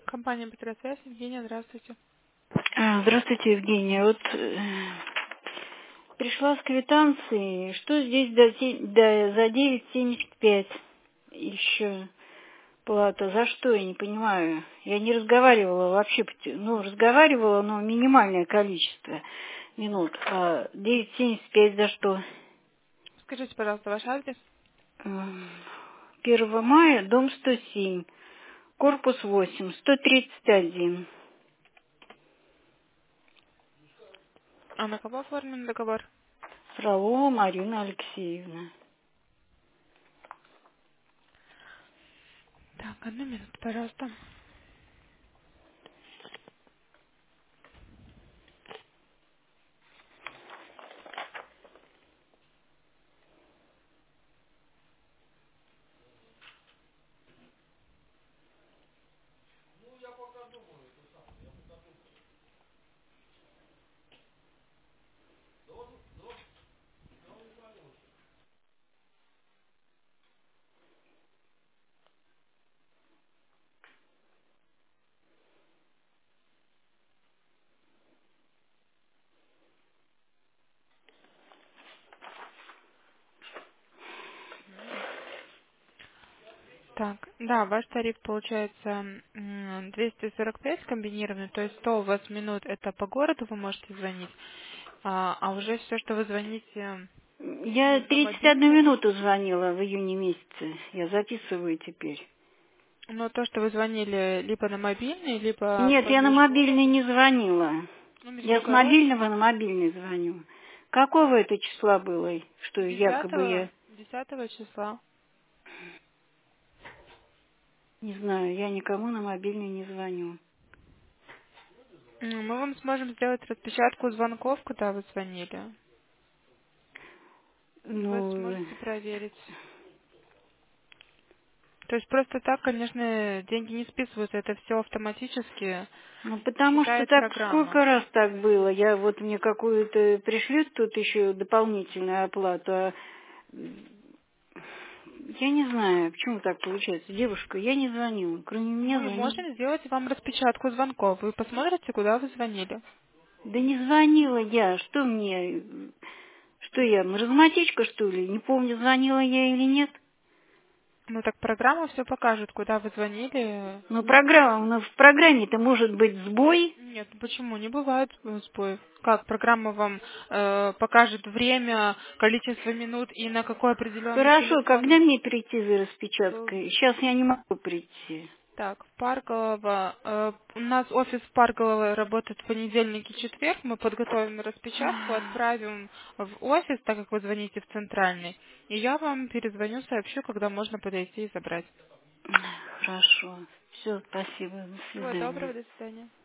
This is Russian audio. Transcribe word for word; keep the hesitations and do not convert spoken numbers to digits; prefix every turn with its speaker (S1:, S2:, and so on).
S1: Компания «Петросвязь». Евгения, здравствуйте.
S2: А, Здравствуйте, Евгения. Вот э, пришла с квитанцией, что здесь до, се- до- за девять семьдесят пять еще плата. За что, я не понимаю. Я не разговаривала вообще, пот- ну, разговаривала, но минимальное количество минут. А девять семьдесят пять за что?
S1: Скажите, пожалуйста, ваш адрес.
S2: М, первого мая, дом сто семь, корпус восемь, сто тридцать один.
S1: А на кого оформлен договор?
S2: Фролова Марина Алексеевна.
S1: Так, одну минуту, пожалуйста. Так, да, ваш тариф получается м, двести сорок пять комбинированный, то есть сто у вас минут это по городу вы можете звонить, а, а уже все, что вы звоните
S2: Я
S1: по
S2: тридцать одну
S1: мобильному,
S2: минуту звонила в июне месяце. Я записываю теперь.
S1: но то, что вы звонили либо на мобильный, либо в
S2: Нет, я на
S1: свою
S2: мобильный
S1: школу,
S2: не звонила.
S1: номер
S2: Я с
S1: другой офис,
S2: мобильного на мобильный звоню. Какого это числа было, что якобы
S1: десятого,
S2: я...
S1: десятого числа.
S2: Не знаю, я никому на мобильный не звоню.
S1: М, Мы вам сможем сделать распечатку звонков, куда вы звонили. И вы
S2: Ну,
S1: сможете проверить. То есть просто так, конечно, деньги не списываются, это все автоматически
S2: ну, потому что
S1: считает
S2: так
S1: программа.
S2: сколько раз так было. Я вот мне какую-то пришлют тут еще дополнительную оплату, а я не знаю, почему так получается. Девушка, я не звоню. Кроме меня
S1: Мы
S2: звонит.
S1: можем сделать вам распечатку звонков. Вы посмотрите, куда вы звонили.
S2: Да не звонила я. Что мне? Что я, маразматичка, что ли? Не помню, звонила я или нет.
S1: Ну так программа все покажет, куда вы звонили.
S2: Но программа, но в программе-то может быть сбой.
S1: Нет, ну почему? Не бывает э, сбоев. Как программа вам э, покажет время, количество минут и на какой определенный
S2: Хорошо,
S1: телефон
S2: когда мне прийти за
S1: был.
S2: распечаткой? Сейчас я не могу прийти.
S1: Так, в Парголово. э, У нас офис в Парголово работает в понедельник и четверг. Мы подготовим распечатку, отправим в офис, так как вы звоните в центральный. И я вам перезвоню, сообщу, когда можно подойти и забрать.
S2: Хорошо. Все, спасибо. До
S1: Всего
S2: свидания.
S1: доброго, до свидания.